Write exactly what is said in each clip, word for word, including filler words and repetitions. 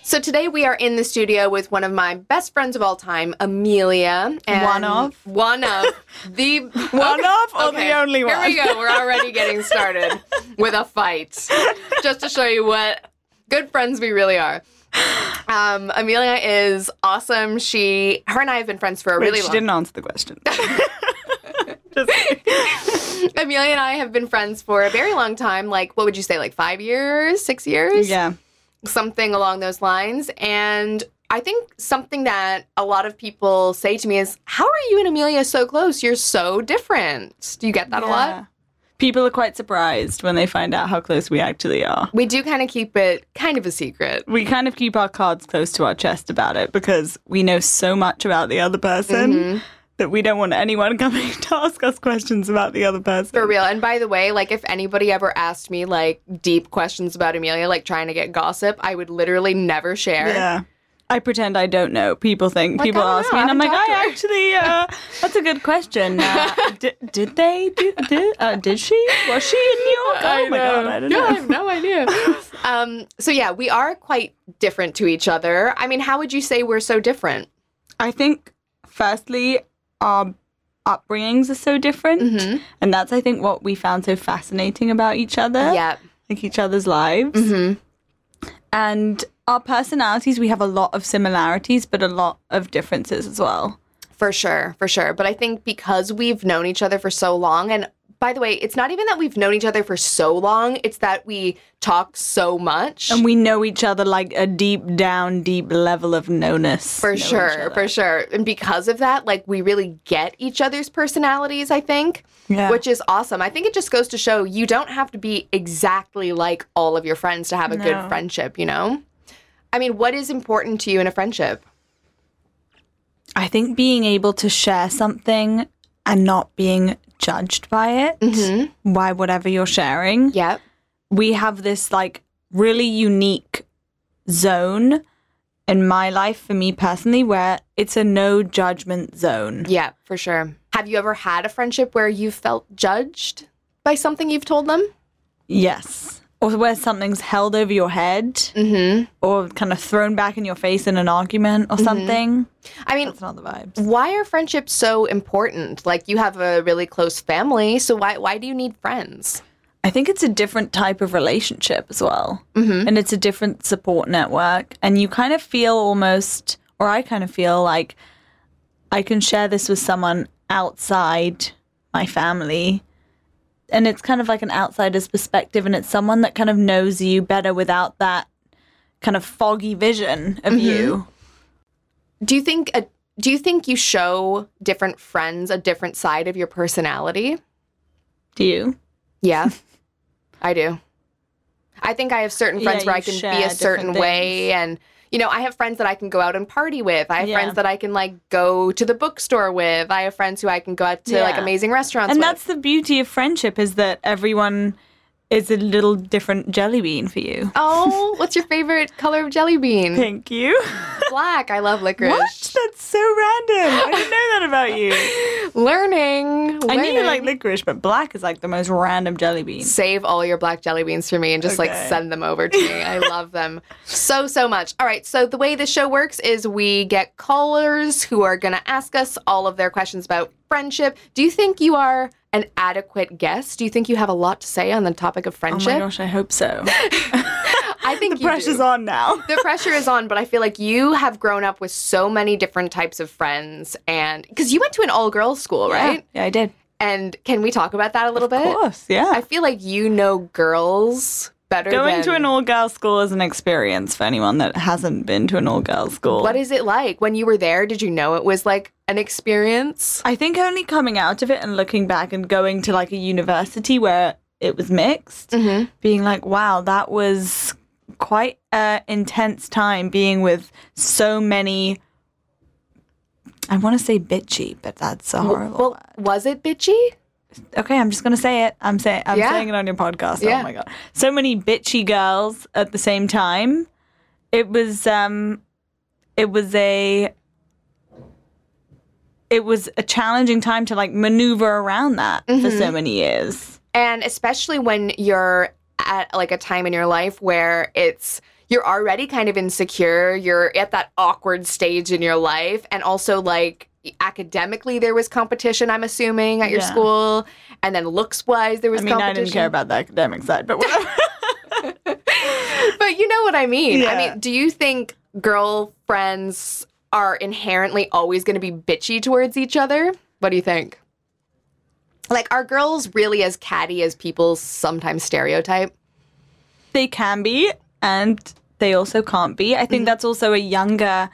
So today we are in the studio with one of my best friends of all time, Amelia. And one of? One of. The One of or okay, the only one? Here we go. We're already getting started with a fight. Just to show you what good friends we really are. Um, Amelia is awesome. She, her and I have been friends for a Wait, really she long didn't answer the question. Just Amelia and I have been friends for a very long time. Like, what would you say, like five years, six years? Yeah. Something along those lines. And I think something that a lot of people say to me is, how are you and Amelia so close? You're so different. Do you get that a lot? Yeah. People are quite surprised when they find out how close we actually are. We do kind of keep it kind of a secret. We kind of keep our cards close to our chest about it because we know so much about the other person Mm-hmm. that we don't want anyone coming to ask us questions about the other person. For real. And by the way, like if anybody ever asked me like deep questions about Amelia, like trying to get gossip, I would literally never share. Yeah. I pretend I don't know. People think, Like, people I don't ask know, me, I and I'm haven't like, talked to I her. actually, uh, that's a good question. Uh, did, did they? Did, did, uh, did she? Was she in New York? Oh my God, I don't yeah, know. I have no idea. um, so yeah, we are quite different to each other. I mean, how would you say we're so different? I think, firstly, our upbringings are so different. Mm-hmm. And that's, I think, what we found so fascinating about each other. Yeah. Like each other's lives. Mm-hmm. And our personalities, we have a lot of similarities, but a lot of differences as well. For sure, for sure. But I think because we've known each other for so long, and by the way, it's not even that we've known each other for so long, it's that we talk so much. And we know each other like a deep down, deep level of knownness. For Know each sure, other. for sure. And because of that, like, we really get each other's personalities, I think, Yeah. which is awesome. I think it just goes to show you don't have to be exactly like all of your friends to have a No. good friendship, you know? I mean, what is important to you in a friendship? I think being able to share something and not being judged by it, Mm-hmm. by whatever you're sharing. Yep. We have this like really unique zone in my life, for me personally, where it's a no judgment zone. Yeah, for sure. Have you ever had a friendship where you felt judged by something you've told them? Yes. Or where something's held over your head Mm-hmm. or kind of thrown back in your face in an argument or something. I mean, That's not the vibes. why are friendships so important? Like, you have a really close family, so why why do you need friends? I think it's a different type of relationship as well. Mm-hmm. And it's a different support network. And you kind of feel almost, or I kind of feel like I can share this with someone outside my family. And it's kind of like an outsider's perspective. And it's someone that kind of knows you better without that kind of foggy vision of you. Do you think a, do you think you show different friends a different side of your personality? Do you? Yeah, I do. I think I have certain friends Yeah, where I you can share be a certain different way, and you know, I have friends that I can go out and party with. I have Yeah. friends that I can like go to the bookstore with. I have friends who I can go out to like Yeah. amazing restaurants And with. that's the beauty of friendship, is that everyone is a little different jelly bean for you. Oh, what's your favorite color of jelly bean? Thank you. Black. I love licorice. What? That's so random. I didn't know that about you. Learning. I knew you learning. like licorice, but black is like the most random jelly bean. Save all your black jelly beans for me and just like Okay. send them over to me. I love them so, so much. All right. So the way this show works is we get callers who are going to ask us all of their questions about friendship. Do you think you are an adequate guest? Do you think you have a lot to say on the topic of Oh friendship? my gosh, I hope so. I think The you pressure's do. on now. The pressure is on, but I feel like you have grown up with so many different types of friends, and because you went to an all-girls school, right? Yeah, I did. And can we talk about that a little bit? Of course, yeah. I feel like you know girls better Going than... to an all-girls school is an experience for anyone that hasn't been to an all-girls school. What is it like? When you were there, did you know it was like an experience? I think only coming out of it and looking back and going to like a university where it was mixed, Mm-hmm. being like, wow, that was quite an intense time being with so many, I want to say bitchy, but that's a horrible Well, word. was it bitchy? Okay, I'm just going to say it. I'm saying I'm Yeah. saying it on your podcast. Yeah. Oh my God. So many bitchy girls at the same time. It was um it was a it was a challenging time to like maneuver around that for Mm-hmm. so many years. And especially when you're at like a time in your life where it's you're already kind of insecure. You're at that awkward stage in your life. And also, like, academically, there was competition, I'm assuming, at your Yeah. school. And then looks-wise, there was I mean, competition. I didn't care about the academic side, but whatever. But you know what I mean. Yeah. I mean, do you think girlfriends are inherently always going to be bitchy towards each other? What do you think? Like, are girls really as catty as people sometimes stereotype? They can be, and they also can't be. I think Mm-hmm. that's also a younger,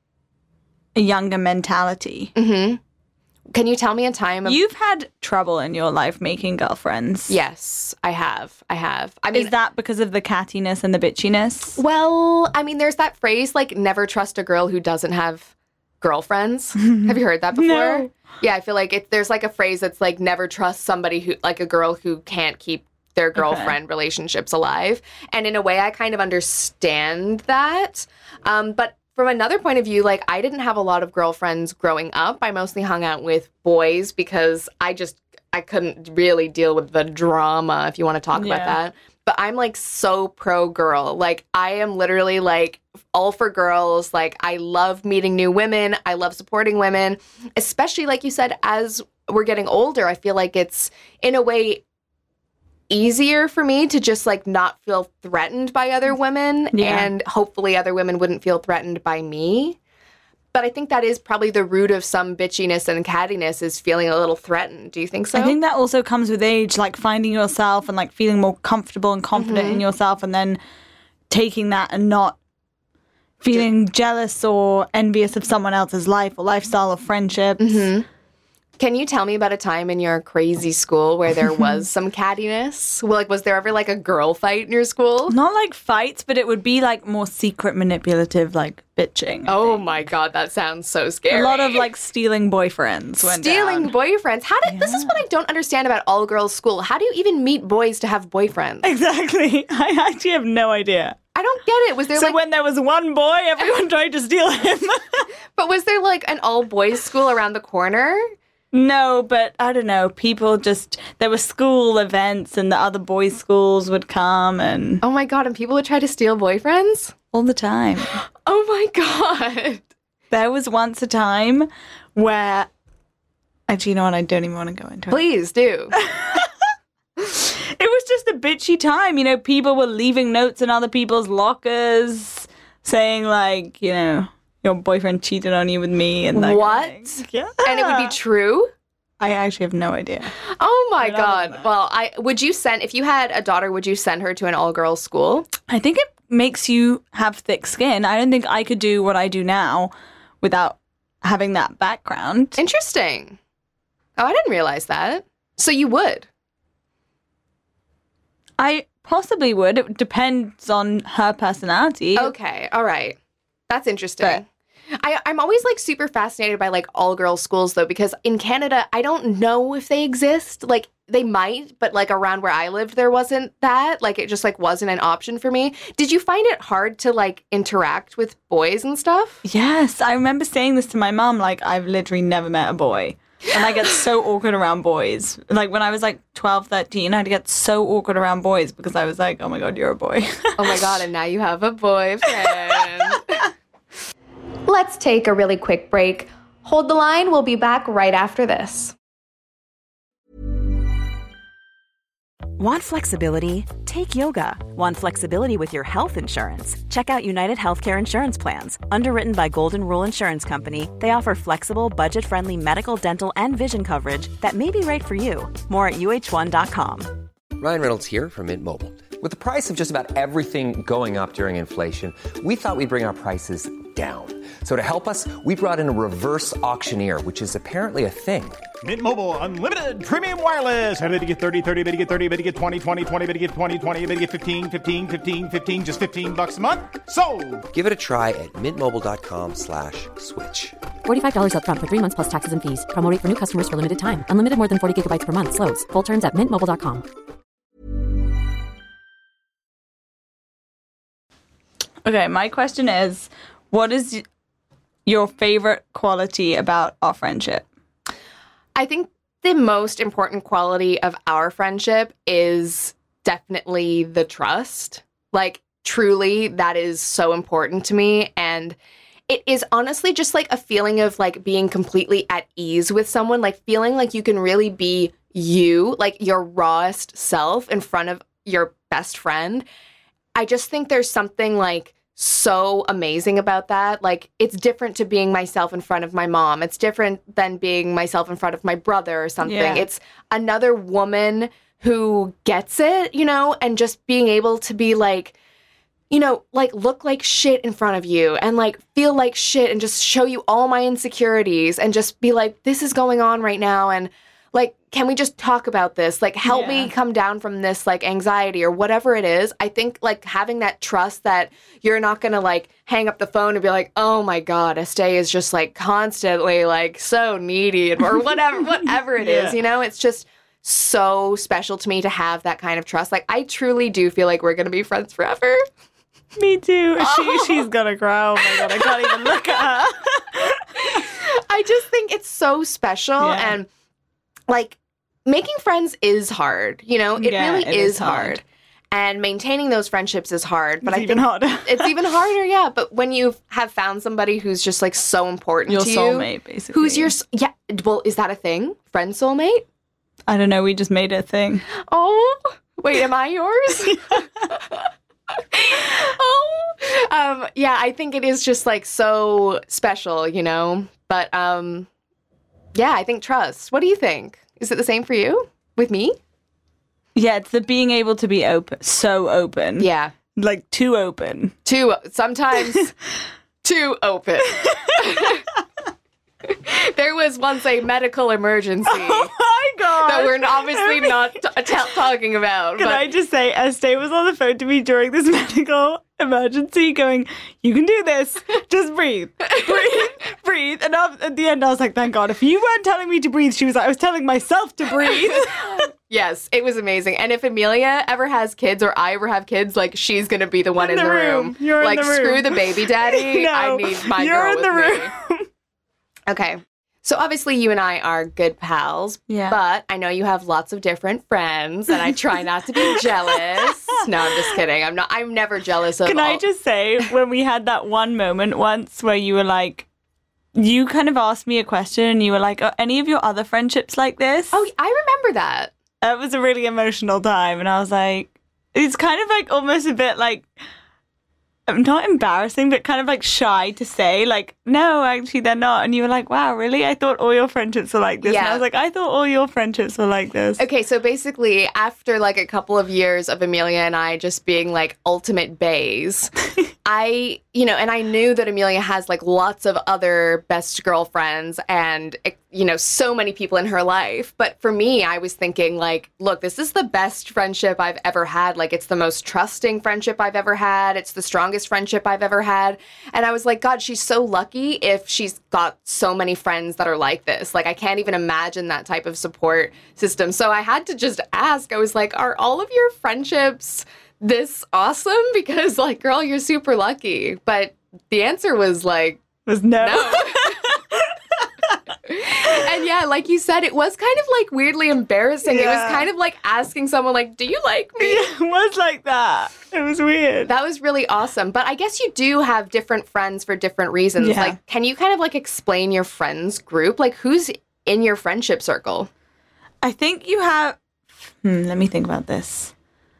a younger mentality. Mm-hmm. Can you tell me a time of... You've had trouble in your life making girlfriends. Yes, I have. I have. I mean, Is that because of the cattiness and the bitchiness? well, I mean, there's that phrase, like, never trust a girl who doesn't have girlfriends. Have you heard that before? No. Yeah, I feel like it, there's like a phrase that's like, never trust somebody who, like a girl who can't keep their girlfriend relationships alive. And in a way, I kind of understand that. Um, but from another point of view, like, I didn't have a lot of girlfriends growing up. I mostly hung out with boys because I just, I couldn't really deal with the drama, if you want to talk Yeah. about that. But I'm like so pro girl. Like, I am literally like all for girls. Like, I love meeting new women. I love supporting women, especially like you said, as we're getting older, I feel like it's in a way easier for me to just like not feel threatened by other women. Yeah. And hopefully other women wouldn't feel threatened by me. But I think that is probably the root of some bitchiness and cattiness, is feeling a little threatened. Do you think so? I think that also comes with age, like finding yourself and like feeling more comfortable and confident Mm-hmm. in yourself, and then taking that and not feeling jealous or envious of someone else's life or lifestyle or friendships. Mm-hmm. Can you tell me about a time in your crazy school where there was some cattiness? Well, like, was there ever like a girl fight in your school? Not like fights, but it would be like more secret, manipulative, like bitching. Oh my God, that sounds so scary. A lot of like stealing boyfriends went stealing down. boyfriends. How did this is what I don't understand about all girls school. How do you even meet boys to have boyfriends? Exactly. I actually have no idea. I don't get it. Was there So like when there was one boy, everyone tried to steal him. but was there like an all boys school around the corner? No, but I don't know. People just, there were school events and the other boys' schools would come and Oh my God, and people would try to steal boyfriends? all the time. Oh my God. There was once a time where, actually, you know what? I don't even want to go into it. Please do. It was just a bitchy time. You know, people were leaving notes in other people's lockers saying, like, you know, your boyfriend cheated on you with me. And that What? kind of thing. Yeah. And it would be true? I actually have no idea. Oh my Right on God. that. Well, I would you send, if you had a daughter, would you send her to an all girls school? I think it makes you have thick skin. I don't think I could do what I do now without having that background. Interesting. Oh, I didn't realize that. So you would? I possibly would. It depends on her personality. Okay. All right. That's interesting. But- I, I'm always like super fascinated by like all girls schools though, because in Canada, I don't know if they exist. Like they might, but like around where I lived, there wasn't that. Like it just like wasn't an option for me. Did you find it hard to like interact with boys and stuff? Yes, I remember saying this to my mum, like, I've literally never met a boy. And I get so awkward around boys. Like, when I was, like, twelve, thirteen, I'd get so awkward around boys because I was like, oh, my God, you're a boy. Oh my God, and now you have a boyfriend. Let's take a really quick break. Hold the line. We'll be back right after this. Want flexibility? Take yoga. Want flexibility with your health insurance? Check out United Healthcare Insurance Plans. Underwritten by Golden Rule Insurance Company, they offer flexible, budget-friendly medical, dental, and vision coverage that may be right for you. More at U H one dot com. Ryan Reynolds here from Mint Mobile. With the price of just about everything going up during inflation, we thought we'd bring our prices down. So to help us, we brought in a reverse auctioneer, which is apparently a thing. Mint Mobile Unlimited Premium Wireless. How to get thirty, thirty, bit to get thirty, bit to get twenty, twenty, twenty, bit to get twenty, twenty, bit to get fifteen, fifteen, fifteen, fifteen, just fifteen bucks a month? Sold! Give it a try at mintmobile.com slash switch. forty-five dollars up front for three months plus taxes and fees. Promo rate for new customers for limited time. Unlimited more than forty gigabytes per month. Slows full terms at mint mobile dot com. Okay, my question is, what is y- your favorite quality about our friendship? I think the most important quality of our friendship is definitely the trust. Like, truly, that is so important to me. And it is honestly just like a feeling of like being completely at ease with someone, like feeling like you can really be you, like your rawest self in front of your best friend. I just think there's something like so amazing about that. Like, it's different to being myself in front of my mom. It's different than being myself in front of my brother or something. Yeah. It's another woman who gets it, you know, and just being able to be like, you know, like look like shit in front of you and like feel like shit and just show you all my insecurities and just be like, this is going on right now. And like, can we just talk about this? Like, help Yeah. me come down from this like anxiety or whatever it is. I think like having that trust that you're not going to like hang up the phone and be like, oh my God, Estee is just like constantly like so needy or whatever, whatever it Yeah. is, you know, it's just so special to me to have that kind of trust. Like, I truly do feel like we're going to be friends forever. Me too. She, she's gonna cry. Oh my God, I can't even look at her. I just think it's so special. Yeah. And like making friends is hard, you know, it Yeah, really it is is hard. hard. And maintaining those friendships is hard. But It's I even think harder. it's even harder, yeah. But when you have found somebody who's just like so important Your to you, soulmate, basically. who's your s- yeah? Well, is that a thing? Friend soulmate? I don't know. We just made it a thing. Oh, wait, am I yours? oh, um, yeah, I think it is just like so special, you know. But um, yeah, I think trust. What do you think? Is it the same for you with me? Yeah, it's the being able to be open, so open. Yeah, Like too open. too sometimes too open. There was once a medical emergency Oh my God. that we're obviously not t- t- talking about. Can but I just say, Estee was on the phone to me during this medical emergency going, you can do this. Just breathe. Breathe. Breathe. And I- at the end, I was like, thank God. If you weren't telling me to breathe, she was like, I was telling myself to breathe. Yes, it was amazing. And if Amelia ever has kids or I ever have kids, like, she's going to be the one in, In the the room. room. You're in like, the room. screw the baby daddy. No, I need my you're girl in with the me. room. Okay. So obviously you and I are good pals, Yeah. but I know you have lots of different friends and I try not to be jealous. No, I'm just kidding. I'm not I'm never jealous of Can I all- just say, when we had that one moment once where you were like, you kind of asked me a question and you were like, are any of your other friendships like this? Oh, I remember that. That was a really emotional time. And I was like, it's kind of like almost a bit like, not embarrassing, but kind of like shy to say, like, no, actually they're not. And you were like, wow, really? I thought all your friendships were like this. And Yeah. I was like, I thought all your friendships were like this. Okay, so basically, after like a couple of years of Amelia and I just being like ultimate bays, I, you know, and I knew that Amelia has like lots of other best girlfriends and, you know, so many people in her life. But for me, I was thinking like, look, this is the best friendship I've ever had. Like, it's the most trusting friendship I've ever had. It's the strongest friendship I've ever had. And I was like, God, she's so lucky if she's got so many friends that are like this. Like, I can't even imagine that type of support system. So I had to just ask, I was like, are all of your friendships this awesome? Because like, girl, you're super lucky. But the answer was like, was no. no. And yeah, like you said, it was kind of like weirdly embarrassing. It was Yeah. kind of like asking someone like, do you like me? It was like that. It was weird. That was really awesome. But I guess you do have different friends for different reasons. Yeah. Like, can you kind of like explain your friends group? Like, who's in your friendship circle? I think you have. Hmm, let me think about this.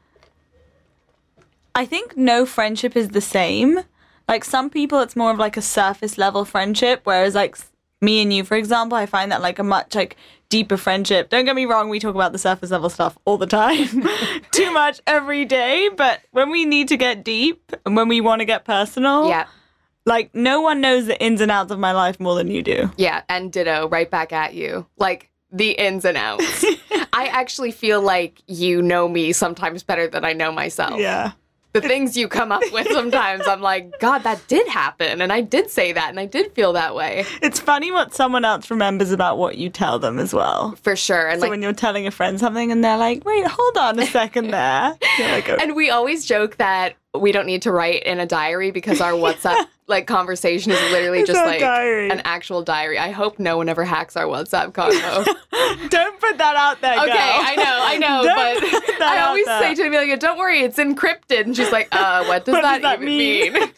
I think no friendship is the same. Like, some people, it's more of like a surface level friendship, whereas like s- me and you, for example, I find that like a much like deeper friendship. Don't get me wrong, we talk about the surface level stuff all the time, too much every day. But when we need to get deep and when we want to get personal, Yeah. like no one knows the ins and outs of my life more than you do. Yeah. And ditto, right back at you. Like, the ins and outs. I actually feel like you know me sometimes better than I know myself. Yeah. The things you come up with sometimes, I'm like, God, that did happen. And I did say that. And I did feel that way. It's funny what someone else remembers about what you tell them as well. For sure. And So like, when you're telling a friend something and they're like, wait, hold on a second there. You're like, oh. and we always joke that we don't need to write in a diary because our WhatsApp like conversation is literally It's just our like diary. an actual diary. I hope no one ever hacks our WhatsApp convo. Don't put that out there, girl. Okay, I know, I know, Don't but put that I out always there. say to Amelia, "Don't worry, it's encrypted," and she's like, "Uh, what does What that, does that even mean?" mean?"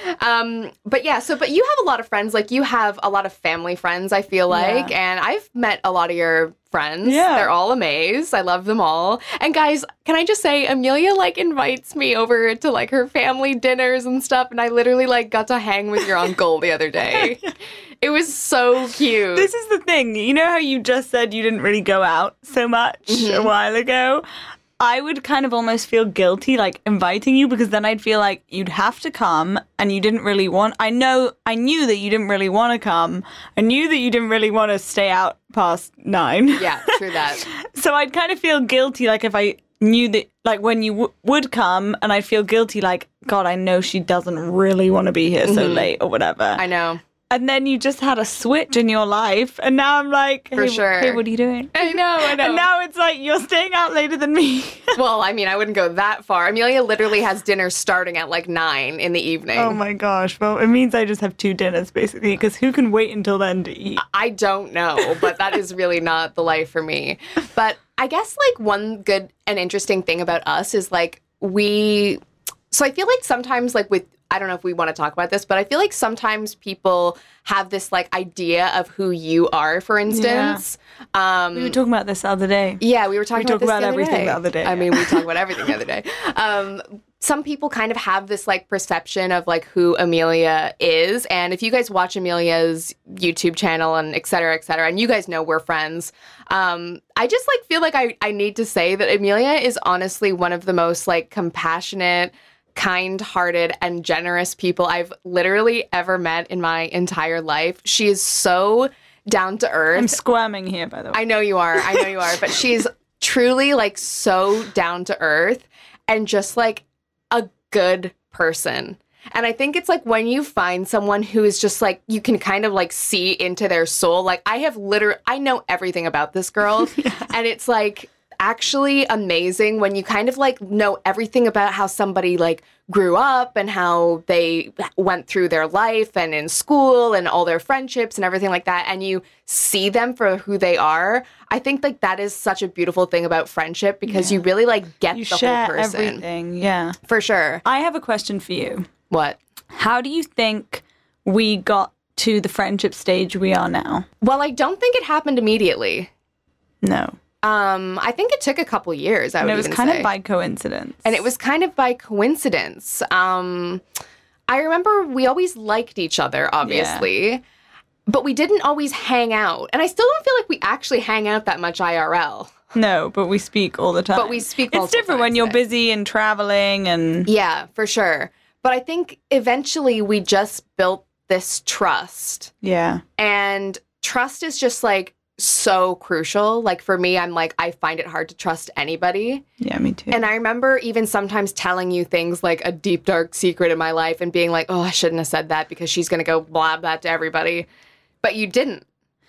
um, but yeah, so but you have a lot of friends, like you have a lot of family friends. I feel like, Yeah. and I've met a lot of your friends. Yeah. They're all amazed. I love them all. And guys, can I just say, Amelia like invites me over to like her family dinners and stuff, and I literally like got to hang with your uncle the other day. It was so cute. This is the thing. You know how you just said you didn't really go out so much Mm-hmm. a while ago? I would kind of almost feel guilty like inviting you because then I'd feel like you'd have to come and you didn't really want I know I knew that you didn't really want to come. I knew that you didn't really want to stay out past nine. Yeah, true that. So I'd kind of feel guilty like if I knew that like when you w- would come and I'd feel guilty like God, I know she doesn't really want to be here so late or whatever. I know. And then you just had a switch in your life, and now I'm like, For hey, sure. hey, what are you doing? I know, I know. And now it's like you're staying out later than me. Well, I mean, I wouldn't go that far. Amelia literally has dinner starting at like nine in the evening. Oh my gosh! Well, it means I just have two dinners basically, because who can wait until then to eat? I don't know, but that is really not the life for me. But I guess like one good and interesting thing about us is like we, so I feel like sometimes like with, I don't know if we want to talk about this, but I feel like sometimes people have this like idea of who you are, for instance. Um, We were talking about this the other day. Yeah, we were talking We about talk this about the other everything day. the other day, I yeah. mean, we talk about everything the other day. Um, some people kind of have this like perception of like who Amelia is, and if you guys watch Amelia's YouTube channel and et cetera, et cetera, and you guys know we're friends, um, I just like feel like I I need to say that Amelia is honestly one of the most like compassionate, kind-hearted and generous people I've literally ever met in my entire life. She is so down to earth. I'm squirming here, by the way. I know you are. I know you are. But she's truly like so down to earth and just like a good person. And I think it's like when you find someone who is just like, you can kind of like see into their soul. Like I have literally, I know everything about this girl. And it's like actually amazing when you kind of like know everything about how somebody like grew up and how they went through their life and in school and all their friendships and everything like that, and you see them for who they are. I think like that is such a beautiful thing about friendship because you really like get you the share whole person. everything, yeah. For sure. I have a question for you. What? How do you think we got to the friendship stage we are now? Well, I don't think it happened immediately. No. Um, I think it took a couple years, I And would it was even kind say. of by coincidence. And it was kind of by coincidence. Um, I remember we always liked each other, obviously, but we didn't always hang out. And I still don't feel like we actually hang out that much I R L. No, but we speak all the time. But we speak It's multiple different when times you're a day. busy and traveling and... Yeah, for sure. But I think eventually we just built this trust. Yeah. And trust is just like so crucial. Like for me, I'm like, I find it hard to trust anybody. Yeah, me too. And I remember even sometimes telling you things like a deep, dark secret in my life and being like, oh, I shouldn't have said that because she's going to go blab that to everybody. But you didn't.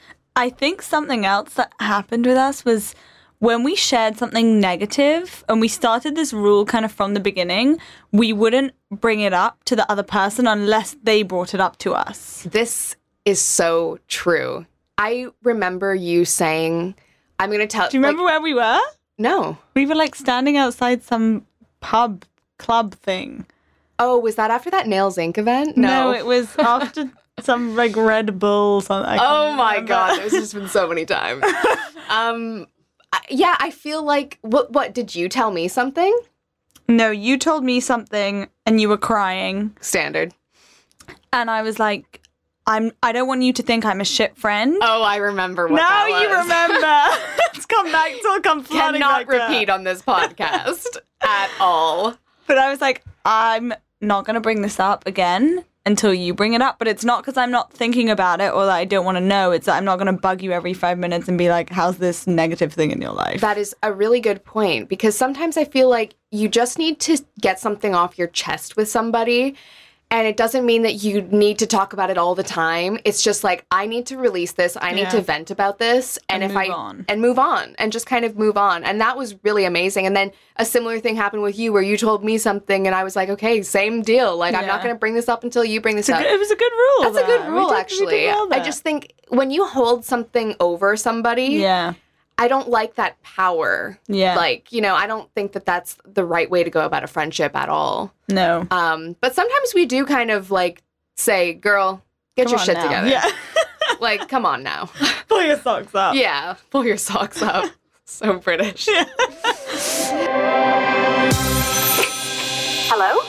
I think something else that happened with us was when we shared something negative and we started this rule kind of from the beginning, we wouldn't bring it up to the other person unless they brought it up to us. This is so true. I remember you saying, I'm going to tell. Do you remember like, where we were? No. We were like standing outside some pub club thing. Oh, was that after that Nails Incorporated event? No. it was after some like Red Bull something. I can't Oh my remember. God. There's just been so many times. um, I- yeah, I feel like, what, what, did you tell me something? No, you told me something and you were crying. Standard. And I was like, I'm I don't want you to think I'm a shit friend. Oh, I remember what now that you was. remember. It's come back, it's all come flooding Cannot back to- repeat on this podcast at all. But I was like, I'm not going to bring this up again until you bring it up. But it's not because I'm not thinking about it or that I don't want to know. It's that I'm not going to bug you every five minutes and be like, how's this negative thing in your life? That is a really good point because sometimes I feel like you just need to get something off your chest with somebody. And it doesn't mean that you need to talk about it all the time. It's just like, I need to release this. I need Yeah. to vent about this. And, And if move I on. and move on and just kind of move on. And that was really amazing. And then a similar thing happened with you where you told me something and I was like, okay, same deal. Like, I'm not Yeah. going to bring this up until you bring this It's a up. good- it was a good rule. That's a there. good We rule, did- we did actually. well I there. just think when you hold something over somebody, Yeah. I don't like that power. Yeah. Like, you know, I don't think that that's the right way to go about a friendship at all. No. Um, but sometimes we do kind of like say, girl, get Come your on shit now. together. Yeah. Like, come on now. Pull your socks up. Yeah, pull your socks up. So British. Hello?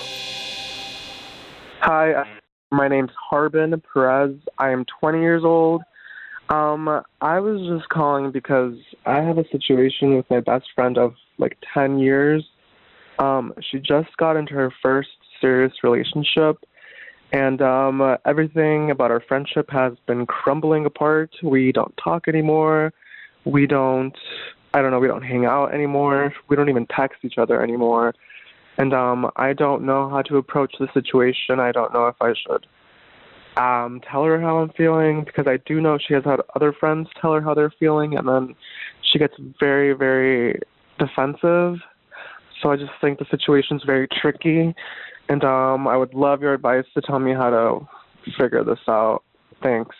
Hi, uh, my name's Harbin Perez. I am twenty years old. Um, I was just calling because I have a situation with my best friend of like ten years. Um, she just got into her first serious relationship, and um, uh, everything about our friendship has been crumbling apart. We don't talk anymore. We don't, I don't know, we don't hang out anymore. We don't even text each other anymore. And um, I don't know how to approach the situation. I don't know if I should um, tell her how I'm feeling, because I do know she has had other friends tell her how they're feeling, and then she gets very, very defensive. So I just think the situation's very tricky, and um, I would love your advice to tell me how to figure this out. Thanks.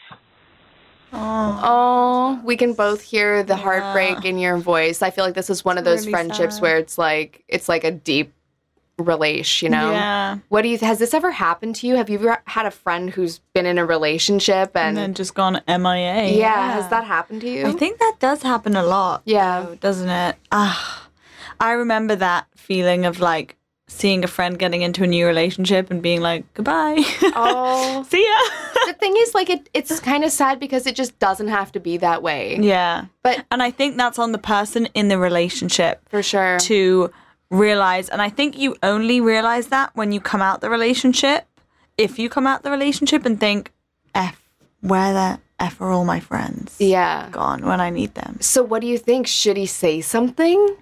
Oh, we can both hear the heartbreak in your voice. I feel like this is one of those really friendships sad. where it's like, it's like a deep relation, you know? Yeah. What do you, has this ever happened to you? Have you ever had a friend who's been in a relationship and, And then just gone M I A. yeah, has that happened to you? I think that does happen a lot. Yeah. though, doesn't it? Ah, I remember that feeling of like seeing a friend getting into a new relationship and being like, goodbye. Oh. See ya. The thing is, like, it, it's kind of sad because it just doesn't have to be that way. Yeah. But And I think that's on the person in the relationship for sure. to realize, and I think you only realize that when you come out the relationship. If you come out the relationship and think, F, where the F are all my friends? Yeah. Gone when I need them. So what do you think? Should he say something?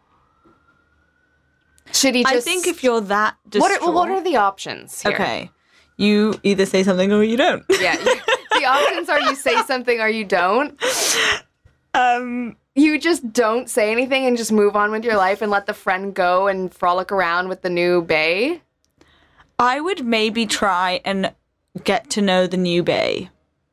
Should he just... I think if you're that What distraught, are, well, what are the options here? okay, you either say something or you don't. Yeah. you- the options are you say something or you don't. Um, You just don't say anything and just move on with your life and let the friend go and frolic around with the new bae. I would maybe try and get to know the new bae.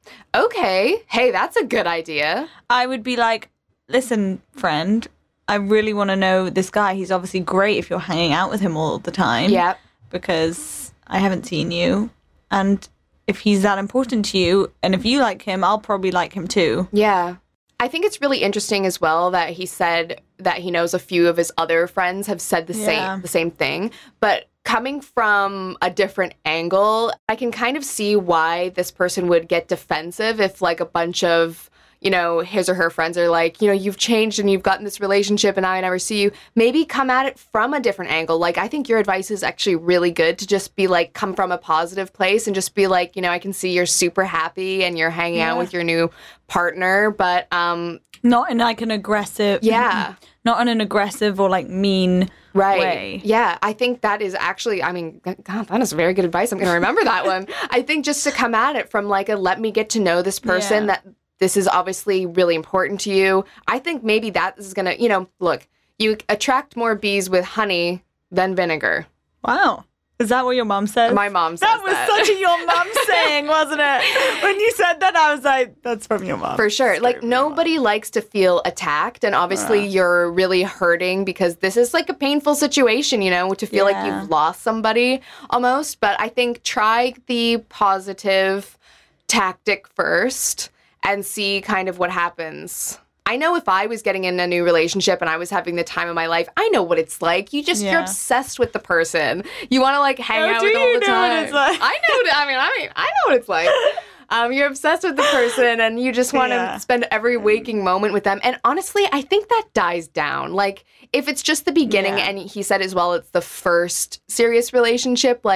Okay. Hey, that's a good idea. I would be like, listen, friend, I really want to know this guy. He's obviously great if you're hanging out with him all the time. Yep. Because I haven't seen you. And if he's that important to you, and if you like him, I'll probably like him too. Yeah. I think it's really interesting as well that he said that he knows a few of his other friends have said the Yeah. same the same thing. But coming from a different angle, I can kind of see why this person would get defensive if like a bunch of, you know, his or her friends are like, you know, you've changed and you've gotten this relationship and now I never see you. Maybe come at it from a different angle. Like, I think your advice is actually really good to just be like, come from a positive place and just be like, you know, I can see you're super happy and you're hanging out Yeah. with your new partner. But, um, Not in like an aggressive, yeah. not in an aggressive or like mean Right. way. Yeah. I think that is actually, I mean, God, that is very good advice. I'm going to remember that one. I think just to come at it from like a let me get to know this person Yeah. that this is obviously really important to you. I think maybe that is going to, you know, look, you attract more bees with honey than vinegar. Wow. Is that what your mom says? My mom says That was that. such a your mom saying, wasn't it? When you said that, I was like, that's from your mom. For sure. Straight Like, from your mom. nobody likes to feel attacked. And obviously, you're really hurting because this is like a painful situation, you know, to feel like Yeah. you've lost somebody almost. But I think try the positive tactic first and see kind of what happens. I know if I was getting in a new relationship and I was having the time of my life, I know what it's like. You just, you're Yeah. obsessed with the person. You want to like hang Oh, out do with them all you the know what time. it's like? I know. what- I mean, I mean, I know what it's like. Um, you're obsessed with the person and you just want to Yeah. spend every waking moment with them. And honestly, I think that dies down. Like, if it's just the beginning, Yeah. and he said as well, it's the first serious relationship, like,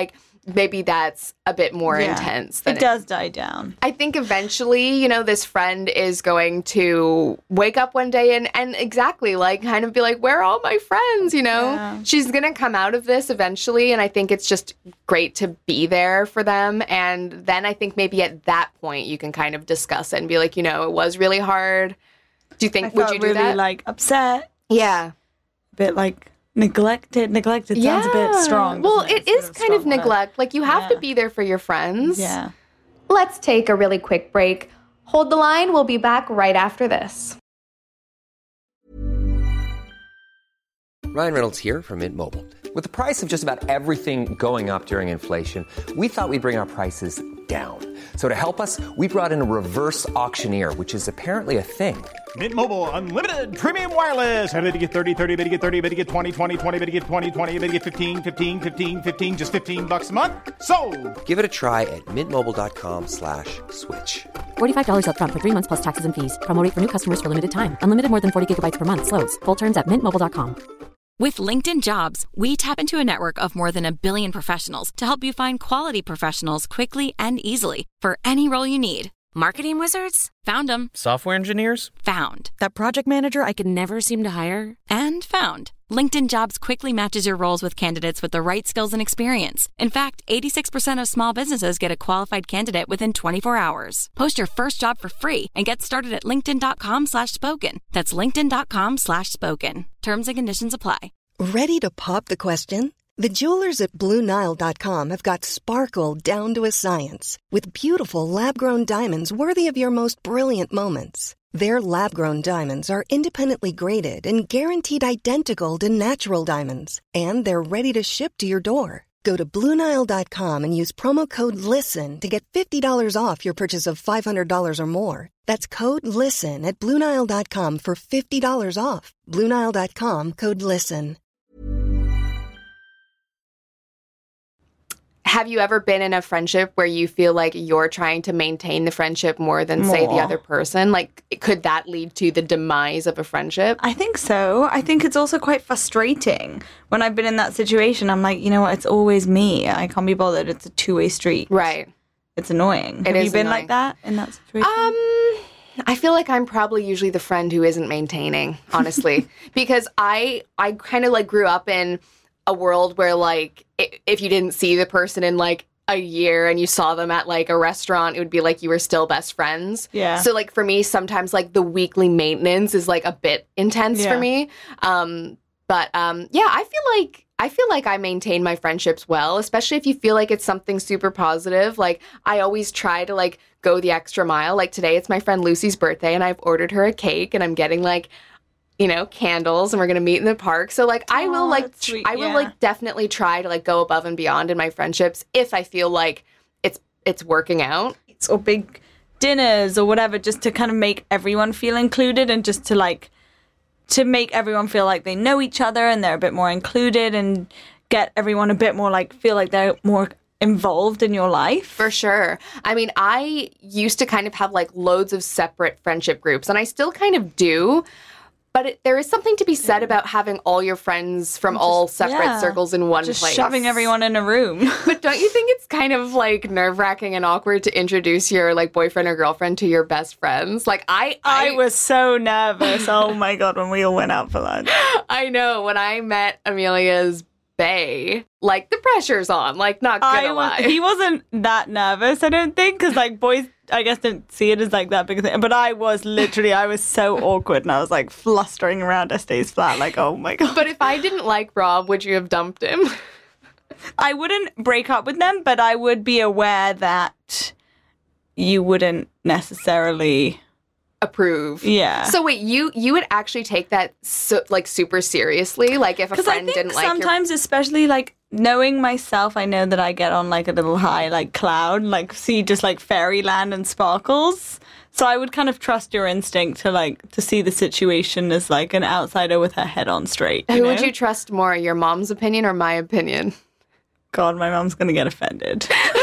maybe that's a bit more Yeah. intense than It does die down. I think eventually, you know, this friend is going to wake up one day and, and exactly like kind of be like, where are all my friends? You know, Yeah. she's going to come out of this eventually. And I think it's just great to be there for them. And then I think maybe at that point you can kind of discuss it and be like, you know, it was really hard. Do you think, I would felt you do really that? like upset, Yeah. a bit like neglected. Neglected sounds a bit strong. Well, doesn't it It's a is bit a kind of strong word. neglect. Like you have to Yeah. be there for your friends. Yeah. Let's take a really quick break. Hold the line. We'll be back right after this. Ryan Reynolds here from Mint Mobile. With the price of just about everything going up during inflation, we thought we'd bring our prices down. So to help us, we brought in a reverse auctioneer, which is apparently a thing. Mint Mobile Unlimited Premium Wireless. How to get thirty, thirty, how to get thirty, how to get twenty, twenty, twenty, how to get twenty, twenty, how to get fifteen, fifteen, fifteen, fifteen, just fifteen bucks a month? Sold! Give it a try at mintmobile.com slash switch. forty-five dollars up front for three months plus taxes and fees. Promo rate for new customers for limited time. Unlimited more than forty gigabytes per month. Slows full terms at mint mobile dot com. With LinkedIn Jobs, we tap into a network of more than a billion professionals to help you find quality professionals quickly and easily for any role you need. Marketing wizards? Found them. Software engineers? Found. That project manager I could never seem to hire? And found. LinkedIn Jobs quickly matches your roles with candidates with the right skills and experience. In fact, eighty-six percent of small businesses get a qualified candidate within twenty-four hours. Post your first job for free and get started at linkedin.com slash spoken. That's linkedin.com slash spoken. Terms and conditions apply. Ready to pop the question? The jewelers at Blue Nile dot com have got sparkle down to a science with beautiful lab-grown diamonds worthy of your most brilliant moments. Their lab-grown diamonds are independently graded and guaranteed identical to natural diamonds, and they're ready to ship to your door. Go to Blue Nile dot com and use promo code LISTEN to get fifty dollars off your purchase of five hundred dollars or more. That's code LISTEN at Blue Nile dot com for fifty dollars off. Blue Nile dot com, code LISTEN. Have you ever been in a friendship where you feel like you're trying to maintain the friendship more than, say, the More. other person? Like, could that lead to the demise of a friendship? I think so. I think it's also quite frustrating. When I've been in that situation, I'm like, you know what? It's always me. I can't be bothered. It's a two-way street. Right. It's annoying. It Have is you been annoying. like that in that situation? Um, I feel like I'm probably usually the friend who isn't maintaining, honestly, because I I kind of like grew up in a world where like i- if you didn't see the person in like a year and you saw them at like a restaurant, it would be like you were still best friends. Yeah. So like for me, sometimes like the weekly maintenance is like a bit intense Yeah. for me. Um, but um, yeah, I feel like I feel like I maintain my friendships well, especially if you feel like it's something super positive. Like I always try to like go the extra mile. Like today it's my friend Lucy's birthday and I've ordered her a cake and I'm getting like, you know, candles and we're going to meet in the park. So like I will Aw, like that's tr- sweet, I will yeah. like definitely try to like go above and beyond in my friendships if I feel like it's it's working out. Or big dinners or whatever, just to kind of make everyone feel included and just to like to make everyone feel like they know each other and they're a bit more included and get everyone a bit more like feel like they're more involved in your life. For sure. I mean, I used to kind of have like loads of separate friendship groups and I still kind of do. But it, there is something to be said about having all your friends from all separate yeah, circles in one just place. shoving everyone in a room. But don't you think it's kind of like nerve-wracking and awkward to introduce your like boyfriend or girlfriend to your best friends? Like I, I was so nervous. Oh my god, when we all went out for lunch. I know when I met Amelia's bae, like the pressure's on. Like not gonna I was, lie. he wasn't that nervous, I don't think, because like boys, I guess, don't see it as like that big a thing. But I was literally, I was so awkward, and I was like flustering around Este's flat, like, oh my god. But if I didn't like Rob, would you have dumped him? I wouldn't break up with them, but I would be aware that you wouldn't necessarily approve. Yeah. So wait, you you would actually take that so, like super seriously? Like if a Because I friend think didn't like your sometimes, especially like knowing myself, I know that I get on like a little high, like cloud, like see just like fairyland and sparkles. So I would kind of trust your instinct to like to see the situation as like an outsider with her head on straight. You Who know? would you trust more, your mom's opinion or my opinion? God, my mom's gonna get offended.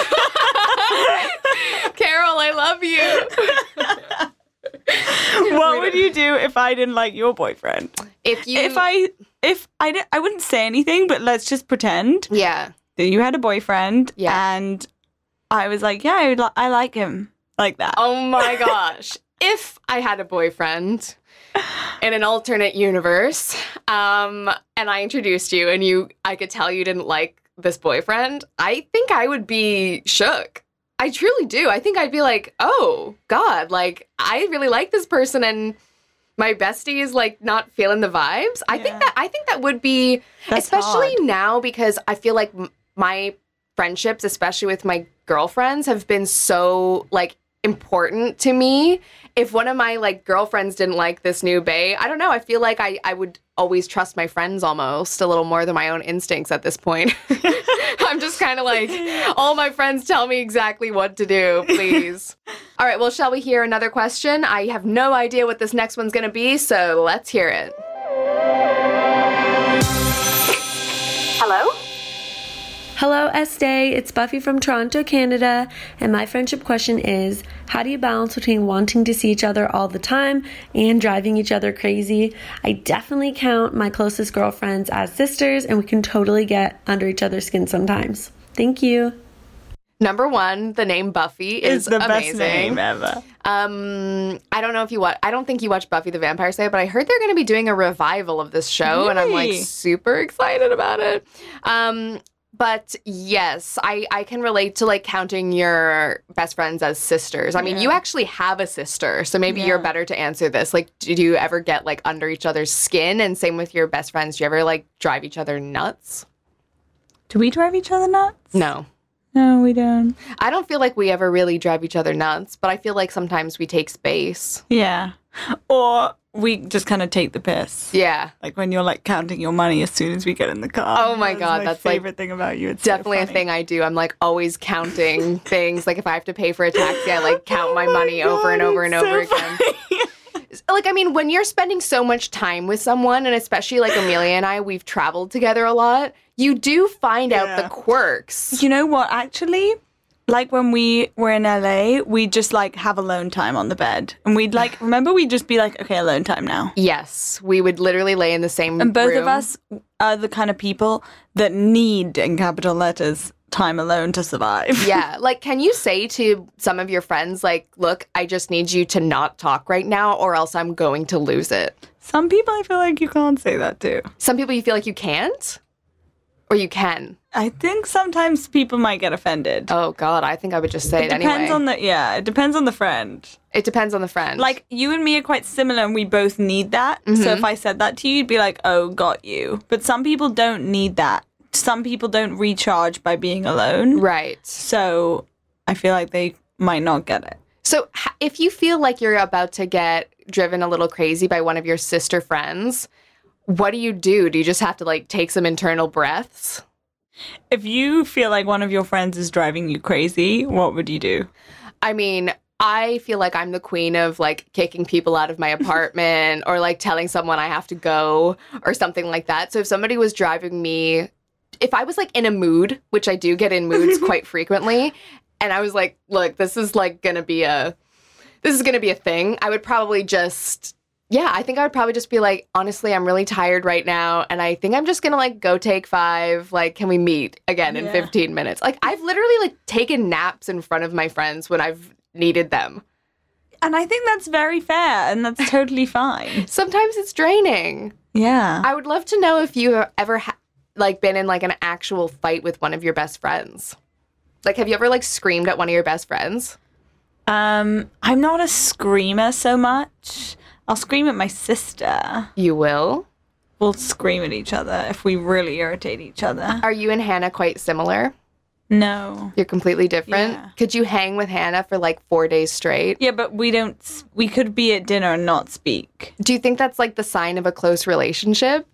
Carol, I love you. What would you do if I didn't like your boyfriend? If you If I if I did, I wouldn't say anything, but let's just pretend. Yeah. that you had a boyfriend. Yeah. And I was like, yeah, I, li- I like him like that. Oh my gosh. If I had a boyfriend in an alternate universe, um, and I introduced you and you, I could tell you didn't like this boyfriend, I think I would be shook. I truly do. I think I'd be like, oh God, like I really like this person and my bestie is like not feeling the vibes. I Yeah. think that, I think that would be, That's especially hard. now because I feel like m- my friendships, especially with my girlfriends, have been so like important to me. If one of my like girlfriends didn't like this new bae, I don't know. I feel like I, I would always trust my friends almost a little more than my own instincts at this point. I'm just kind of like, all my friends tell me exactly what to do, please. All right, well, shall we hear another question? I have no idea what this next one's going to be, so let's hear it. Hello? Hello, S-Day. It's Buffy from Toronto, Canada, and my friendship question is, how do you balance between wanting to see each other all the time and driving each other crazy? I definitely count my closest girlfriends as sisters, and we can totally get under each other's skin sometimes. Thank you. Number one, the name Buffy is It's the amazing. best name ever. Um, I don't know if you watch. I don't think you watch Buffy the Vampire Slayer, but I heard they're going to be doing a revival of this show, and I'm like Really? super excited about it. Um, but yes, I I can relate to like counting your best friends as sisters. I mean, Yeah. you actually have a sister, so maybe you're Yeah. better to answer this. Like, did you ever get like under each other's skin? And same with your best friends. Do you ever like drive each other nuts? Do we drive each other nuts? No. No, we don't. I don't feel like we ever really drive each other nuts, but I feel like sometimes we take space. Yeah. Or we just kind of take the piss. Yeah. Like when you're like counting your money as soon as we get in the car. Oh my God, my that's, like, favorite thing about you. It's so Definitely a funny. thing I do. I'm like always counting things. Like if I have to pay for a taxi, I like count my Oh my money over and God, over and it's over so again. Like, I mean, when you're spending so much time with someone, and especially like Amelia and I, we've traveled together a lot, you do find out Yeah. the quirks. You know what, actually? Like when we were in L A, we just like have alone time on the bed. And we'd like, remember we'd just be like, okay, alone time now. Yes, we would literally lay in the same And both room. of us are the kind of people that need, in capital letters, time alone to survive. Yeah, like can you say to some of your friends, like, look, I just need you to not talk right now or else I'm going to lose it? Some people I feel like you can't say that to. Some people you feel like you can't? Or you can? I think sometimes people might get offended. Oh God, I think I would just say it, It depends anyway. on the, yeah, it depends on the friend. It depends on the friend. Like, you and me are quite similar and we both need that. So Mm-hmm. if I said that to you, you'd be like, oh, got you. But some people don't need that. Some people don't recharge by being alone. right. So I feel like they might not get it. So h- if you feel like you're about to get driven a little crazy by one of your sister friends, what do you do? Do you just have to like take some internal breaths? If you feel like one of your friends is driving you crazy, what would you do? I mean, I feel like I'm the queen of like kicking people out of my apartment or like telling someone I have to go or something like that. So if somebody was driving me, if I was like in a mood, which I do get in moods quite frequently, and I was like, look, this is like gonna be a this is gonna be a thing, I would probably just yeah, I think I would probably just be like, honestly, I'm really tired right now, and I think I'm just gonna like go take five. Like, can we meet again in Yeah. fifteen minutes? Like, I've literally like taken naps in front of my friends when I've needed them. And I think that's very fair and that's totally fine. Sometimes it's draining. Yeah. I would love to know if you've ever ha- like been in like an actual fight with one of your best friends. Like, have you ever like screamed at one of your best friends? Um, I'm not a screamer so much. I'll scream at my sister. You will. We'll scream at each other if we really irritate each other. Are you and Hannah quite similar? No. You're completely different. Yeah. Could you hang with Hannah for like four days straight? Yeah, but we don't, s- we could be at dinner and not speak. Do you think that's like the sign of a close relationship?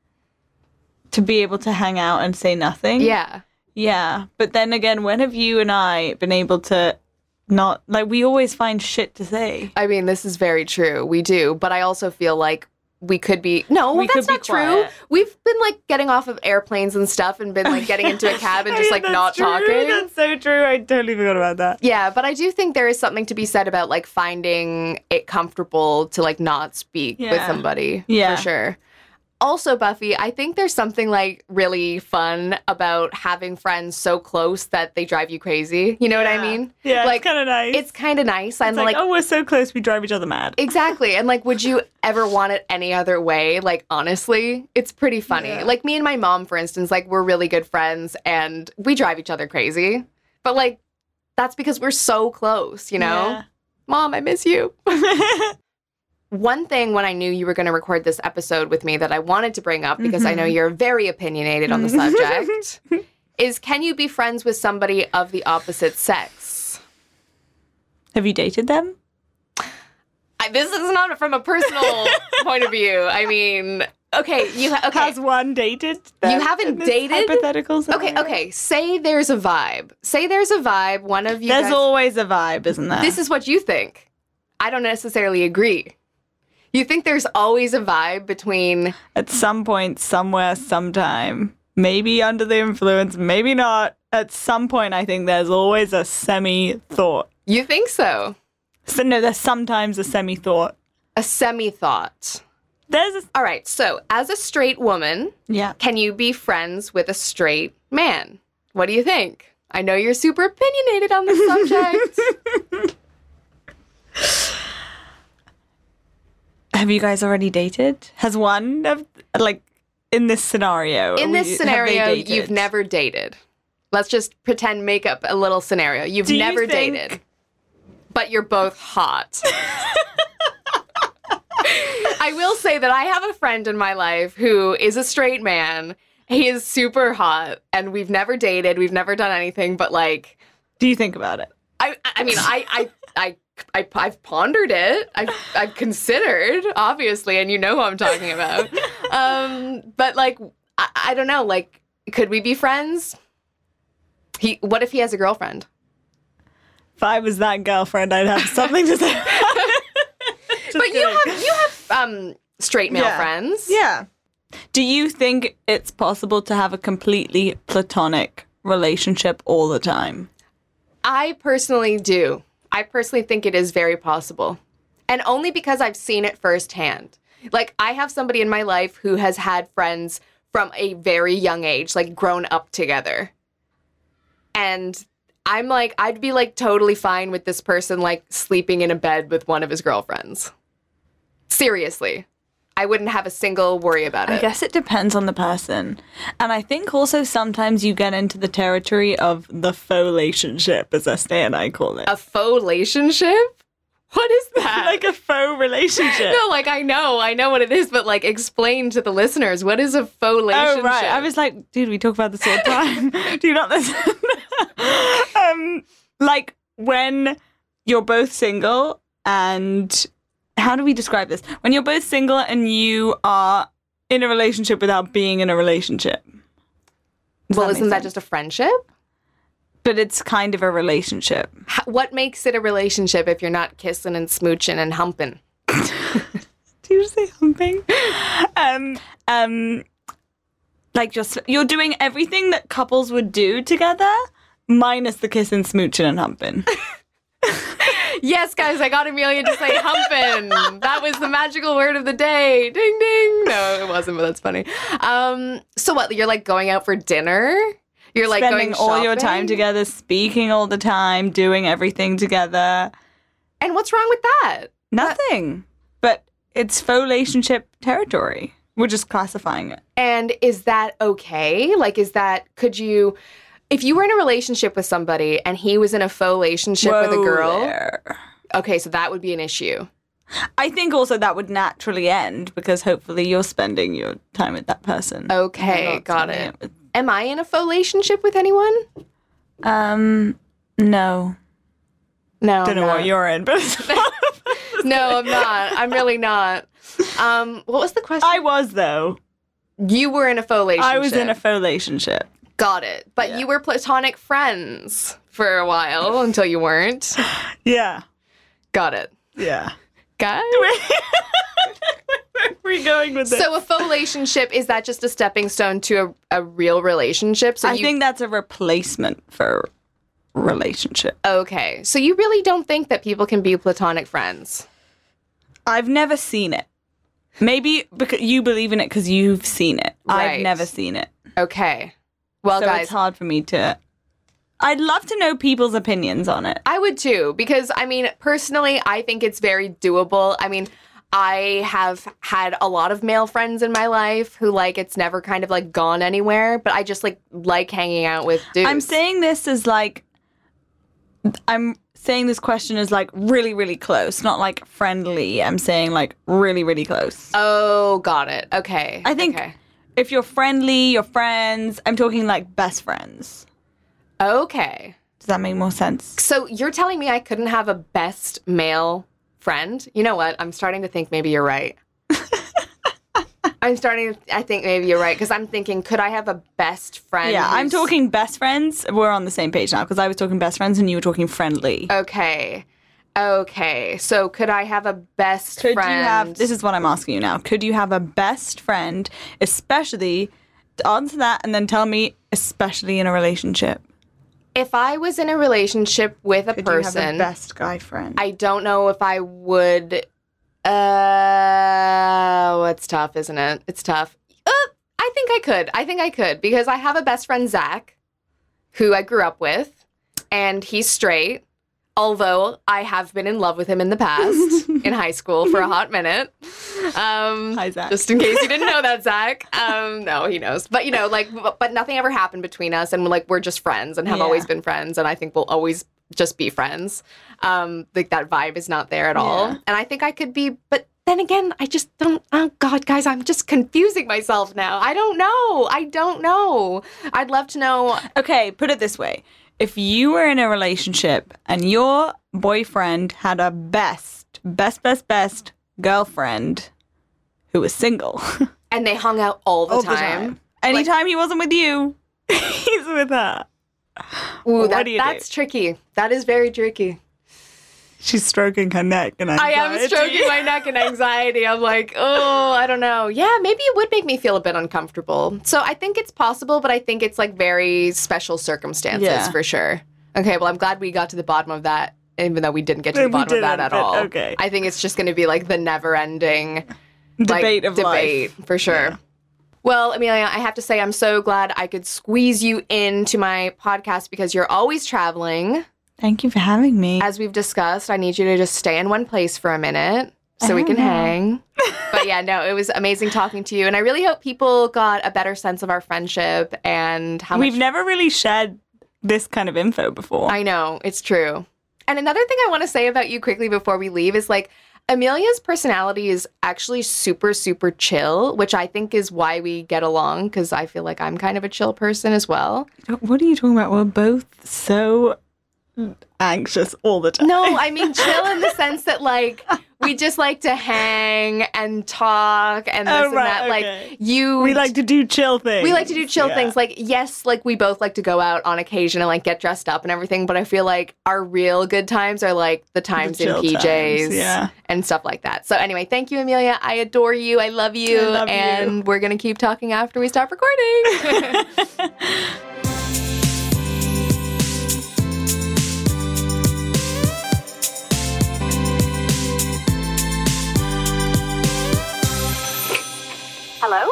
To be able to hang out and say nothing? Yeah. Yeah. But then again, when have you and I been able to not, like, we always find shit to say. I mean, this is very true. We do. But I also feel like we could be. No, We that's could be not true. quiet. We've been like getting off of airplanes and stuff and been like getting into a cab and just like not talking. That's so true. I totally forgot about that. Yeah, but I do think there is something to be said about like finding it comfortable to like not speak with Yeah. somebody. Yeah. For sure. Also, Buffy, I think there's something like really fun about having friends so close that they drive you crazy. You know Yeah. what I mean? Yeah, like, it's kind of nice. It's kind of nice. It's I'm like, like, oh, we're so close, we drive each other mad. exactly. And like, would you ever want it any other way? Like, honestly, it's pretty funny. Yeah. Like, me and my mom, for instance, like, we're really good friends and we drive each other crazy. But like, that's because we're so close, you know? Yeah. Mom, I miss you. One thing when I knew you were going to record this episode with me that I wanted to bring up, because I know you're very opinionated on the subject, is can you be friends with somebody of the opposite sex? Have you dated them? I, this is not from a personal point of view. I mean, okay, you ha- okay. Has one dated them You haven't in this dated? hypothetical Okay, scenario? okay. Say there's a vibe. Say there's a vibe. One of you There's guys- always a vibe, isn't there? This is what you think. I don't necessarily agree. You think there's always a vibe between... At some point, somewhere, sometime, maybe under the influence, maybe not. At some point, I think there's always a semi-thought. You think so? So no, there's sometimes a semi-thought. A semi-thought. There's a... All right, so as a straight woman, Yeah. can you be friends with a straight man? What do you think? I know you're super opinionated on the subject. Have you guys already dated? Has one, of, like, in this scenario? In are this we- have they scenario, dated? you've never dated. Let's just pretend, make up a little scenario. You've Do you never think- dated, but you're both hot. I will say that I have a friend in my life who is a straight man. He is super hot, and we've never dated. We've never done anything, but like, Do you think about it? I, I mean, I, I, I, I, I've pondered it. I've, I've considered, obviously, and you know who I'm talking about. Um, but like, I, I don't know. Like, could we be friends? He, what if he has a girlfriend? If I was that girlfriend, I'd have something to say. Just But you kidding. have, you have um, straight male Yeah. friends. Yeah. Do you think it's possible to have a completely platonic relationship all the time? I personally do. I personally think it is very possible. And only because I've seen it firsthand. Like, I have somebody in my life who has had friends from a very young age, like, grown up together. And I'm like, I'd be, like, totally fine with this person, like, sleeping in a bed with one of his girlfriends. Seriously. I wouldn't have a single worry about it. I guess it depends on the person. And I think also sometimes you get into the territory of the faux relationship, as Estee and I call it. A faux relationship? What is that? Like a faux relationship. No, like, I know, I know what it is, but, like, explain to the listeners, what is a faux relationship? Oh, right. I was like, dude, we talk about this all the time. Do you not listen? um, like, when you're both single and... How do we describe this? When you're both single and you are in a relationship without being in a relationship. Does Well, make isn't that sense? just a friendship? But it's kind of a relationship. H- what makes it a relationship if you're not kissing and smooching and humping? Do you say humping? um, um, like just you're doing everything that couples would do together, minus the kissing, smooching, and humping. Yes, guys, I got Amelia to say humping. That was the magical word of the day. Ding, ding. No, it wasn't, but that's funny. Um, so what? You're like going out for dinner? You're like Spending going all your shopping? time together, speaking all the time, doing everything together. And what's wrong with that? Nothing. But it's faux relationship territory. We're just classifying it. And is that okay? Like, is that, could you, if you were in a relationship with somebody and he was in a faux relationship with a Whoa girl, there. okay, so that would be an issue. I think also that would naturally end because hopefully you're spending your time with that person. Okay, You're not got spending it. with- Am I in a faux relationship with anyone? Um, no. No. Don't know I'm what not. you're in, but No, I'm not. I'm really not. Um, what was the question? I was though. You were in a faux relationship. I was in a faux relationship. Got it. But Yeah. you were platonic friends for a while until you weren't. Yeah. Got it. Yeah. Got Where are we going with this? So a faux relationship, is that just a stepping stone to a, a real relationship? So I you, think that's a replacement for relationship. Okay. So you really don't think that people can be platonic friends? I've never seen it. Maybe because you believe in it because you've seen it. Right. I've never seen it. Okay. Well, so guys, it's hard for me to... I'd love to know people's opinions on it. I would too, because, I mean, personally, I think it's very doable. I mean, I have had a lot of male friends in my life who, like, it's never kind of, like, gone anywhere, but I just, like, like hanging out with dudes. I'm saying this as, like... I'm saying this question is, like, really, really close, not, like, friendly. I'm saying, like, really, really close. Oh, got it. Okay. I think okay. if you're friendly, you're friends. I'm talking, like, best friends. Okay. Does that make more sense? So you're telling me I couldn't have a best male friend? You know what? I'm starting to think maybe you're right. I'm starting to I think maybe you're right, because I'm thinking, could I have a best friend? Yeah, I'm who's- talking best friends. We're on the same page now, because I was talking best friends and you were talking friendly. Okay. Okay. So could I have a best Could friend? you have, this is what I'm asking you now. Could you have a best friend, especially, to answer that and then tell me, especially in a relationship? If I was in a relationship with a Could person, you have a best guy friend? I don't know if I would. Uh, oh, it's tough, isn't it? It's tough. Uh, I think I could. I think I could because I have a best friend, Zach, who I grew up with, and he's straight. Although I have been in love with him in the past, in high school for a hot minute. Um, Hi, Zach. Just in case you didn't know that, Zach. Um, no, he knows. But, you know, like, but, but nothing ever happened between us. And, like, we're just friends and have Yeah. always been friends. And I think we'll always just be friends. Um, like, that vibe is not there at all. Yeah. And I think I could be, but then again, I just don't, oh, God, guys, I'm just confusing myself now. I don't know. I don't know. I'd love to know. Okay, put it this way. If you were in a relationship and your boyfriend had a best, best, best, best girlfriend who was single. And they hung out all the all time. the time. Anytime he wasn't with you, he's with her. Ooh, what that, do you that's do? tricky. That is very tricky. She's stroking her neck and I am stroking my neck in anxiety. I'm like, oh, I don't know. Yeah, maybe it would make me feel a bit uncomfortable. So I think it's possible, but I think it's like very special circumstances Yeah. for sure. Okay, well, I'm glad we got to the bottom of that, even though we didn't get to the We bottom of that didn't, at but all. okay. I think it's just going to be like the never-ending Debate like, of debate life. for sure. Yeah. Well, Amelia, I have to say I'm so glad I could squeeze you into my podcast because you're always traveling. Thank you for having me. As we've discussed, I need you to just stay in one place for a minute so we can hang. But yeah, no, it was amazing talking to you. And I really hope people got a better sense of our friendship and how We've much... never really shared this kind of info before. I know, it's true. And another thing I want to say about you quickly before we leave is like, Amelia's personality is actually super, super chill, which I think is why we get along, because I feel like I'm kind of a chill person as well. What are you talking about? We're both so anxious all the time. No, I mean chill in the sense that like we just like to hang and talk and this Oh, and right, that. okay. Like you We like to do chill things. we like to do chill Yeah. things. Like yes, like we both like to go out on occasion and like get dressed up and everything, but I feel like our real good times are like the times in chill P Js times, yeah. and stuff like that. So anyway, thank you, Amelia. I adore you. I love you. I love you. and we're gonna keep talking after we stop recording. Hello?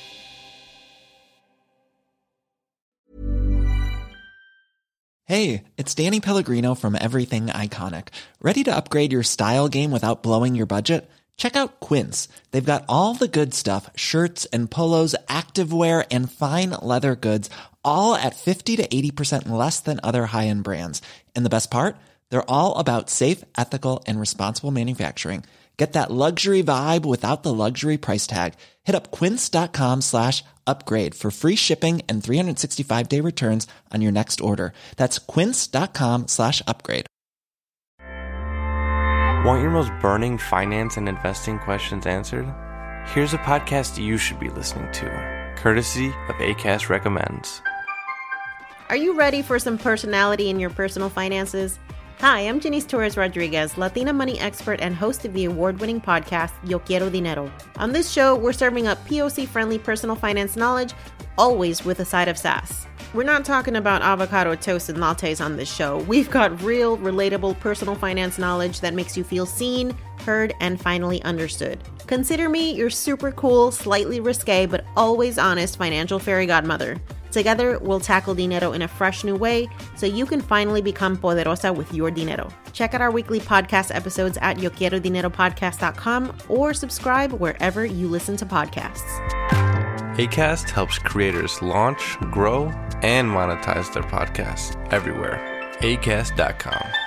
Hey, it's Danny Pellegrino from Everything Iconic. Ready to upgrade your style game without blowing your budget? Check out Quince. They've got all the good stuff, shirts and polos, activewear, and fine leather goods, all at fifty to eighty percent less than other high-end brands. And the best part? They're all about safe, ethical, and responsible manufacturing. Get that luxury vibe without the luxury price tag. Hit up quince.com slash upgrade for free shipping and three sixty-five day returns on your next order. That's quince.com slash upgrade. Want your most burning finance and investing questions answered? Here's a podcast you should be listening to, courtesy of Acast Recommends. Are you ready for some personality in your personal finances? Hi, I'm Janice Torres Rodriguez, Latina money expert and host of the award-winning podcast, Yo Quiero Dinero. On this show, we're serving up P O C-friendly personal finance knowledge, always with a side of sass. We're not talking about avocado toast and lattes on this show. We've got real, relatable personal finance knowledge that makes you feel seen, heard and finally understood. Consider me your super cool, slightly risque, but always honest financial fairy godmother. Together, we'll tackle dinero in a fresh new way so you can finally become poderosa with your dinero. Check out our weekly podcast episodes at yo quiero dinero podcast dot com or subscribe wherever you listen to podcasts. Acast helps creators launch, grow, and monetize their podcasts everywhere. acast dot com.